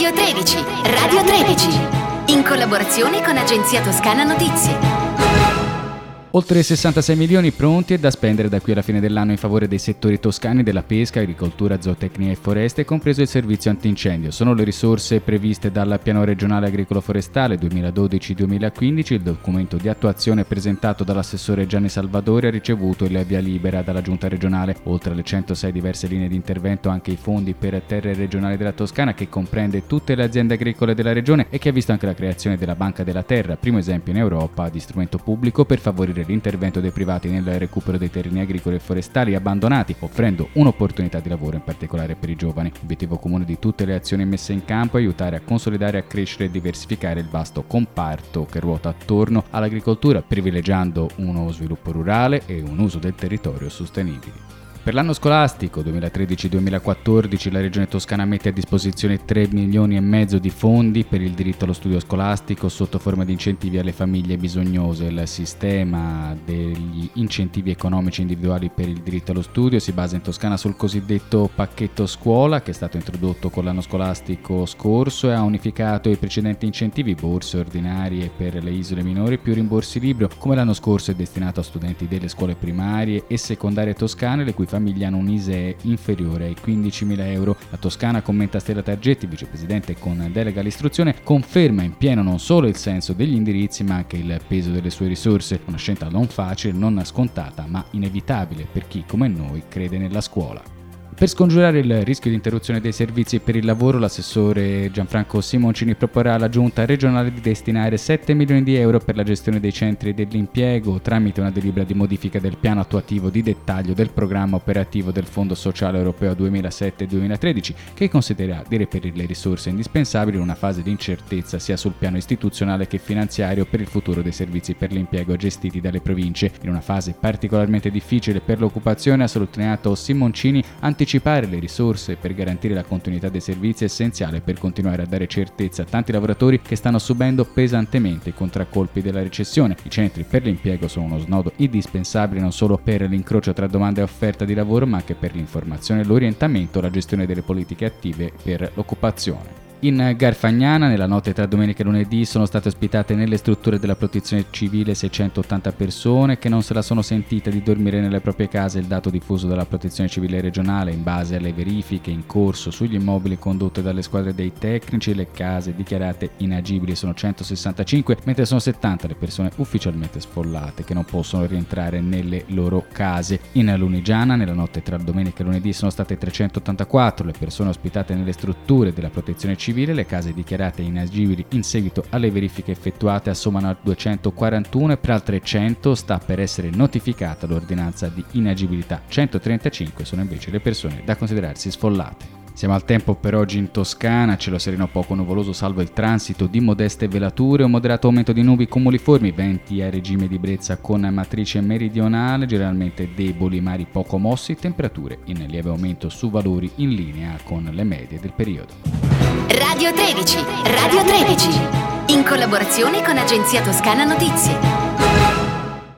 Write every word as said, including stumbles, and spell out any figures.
Radio tredici, Radio tredici, in collaborazione con Agenzia Toscana Notizie. Oltre sessantasei milioni pronti e da spendere da qui alla fine dell'anno in favore dei settori toscani della pesca, agricoltura, zootecnia e foreste, compreso il servizio antincendio. Sono le risorse previste dal Piano Regionale Agricolo-Forestale duemiladodici duemilaquindici. Il documento di attuazione presentato dall'assessore Gianni Salvadori ha ricevuto il via libera dalla Giunta regionale. Oltre alle centosei diverse linee di intervento, anche i fondi per terre regionali della Toscana, che comprende tutte le aziende agricole della regione e che ha visto anche la creazione della Banca della Terra, primo esempio in Europa di strumento pubblico per favorire l'intervento dei privati nel recupero dei terreni agricoli e forestali abbandonati, offrendo un'opportunità di lavoro in particolare per i giovani. L'obiettivo comune di tutte le azioni messe in campo è aiutare a consolidare, a crescere e diversificare il vasto comparto che ruota attorno all'agricoltura, privilegiando uno sviluppo rurale e un uso del territorio sostenibili. Per l'anno scolastico duemilatredici duemilaquattordici la Regione Toscana mette a disposizione tre milioni e mezzo di fondi per il diritto allo studio scolastico sotto forma di incentivi alle famiglie bisognose. Il sistema degli incentivi economici individuali per il diritto allo studio si basa in Toscana sul cosiddetto pacchetto scuola, che è stato introdotto con l'anno scolastico scorso e ha unificato i precedenti incentivi, borse ordinarie per le isole minori più rimborsi libro. Come l'anno scorso è destinato a studenti delle scuole primarie e secondarie toscane le cui famiglie hanno un I S E E inferiore ai quindicimila euro. La Toscana, commenta Stella Targetti, vicepresidente con delega all'istruzione, conferma in pieno non solo il senso degli indirizzi ma anche il peso delle sue risorse. Una scelta non facile, non scontata, ma inevitabile per chi come noi crede nella scuola. Per scongiurare il rischio di interruzione dei servizi per il lavoro, l'assessore Gianfranco Simoncini proporrà alla Giunta regionale di destinare sette milioni di euro per la gestione dei centri dell'impiego tramite una delibera di modifica del piano attuativo di dettaglio del programma operativo del Fondo Sociale Europeo duemilasette duemilatredici, che considererà di reperire le risorse indispensabili in una fase di incertezza sia sul piano istituzionale che finanziario per il futuro dei servizi per l'impiego gestiti dalle province. In una fase particolarmente difficile per l'occupazione, ha sottolineato Simoncini, anticipare le risorse per garantire la continuità dei servizi è essenziale per continuare a dare certezza a tanti lavoratori che stanno subendo pesantemente i contraccolpi della recessione. I centri per l'impiego sono uno snodo indispensabile non solo per l'incrocio tra domanda e offerta di lavoro, ma anche per l'informazione, l'orientamento e la gestione delle politiche attive per l'occupazione. In Garfagnana, nella notte tra domenica e lunedì, sono state ospitate nelle strutture della protezione civile seicentottanta persone che non se la sono sentita di dormire nelle proprie case. Il dato diffuso dalla protezione civile regionale in base alle verifiche in corso sugli immobili condotte dalle squadre dei tecnici. Le case dichiarate inagibili sono centosessantacinque, mentre sono settanta le persone ufficialmente sfollate che non possono rientrare nelle loro case. In Lunigiana, nella notte tra domenica e lunedì, sono state trecentottantaquattro le persone ospitate nelle strutture della protezione civile. Le case dichiarate inagibili in seguito alle verifiche effettuate assommano a duecentoquarantuno e per altre cento sta per essere notificata l'ordinanza di inagibilità. centotrentacinque sono invece le persone da considerarsi sfollate. Siamo al tempo per oggi in Toscana, cielo sereno poco nuvoloso salvo il transito di modeste velature, un moderato aumento di nubi cumuliformi, venti a regime di brezza con matrice meridionale, generalmente deboli, mari poco mossi, temperature in lieve aumento su valori in linea con le medie del periodo. Radio tredici, Radio tredici, in collaborazione con Agenzia Toscana Notizie.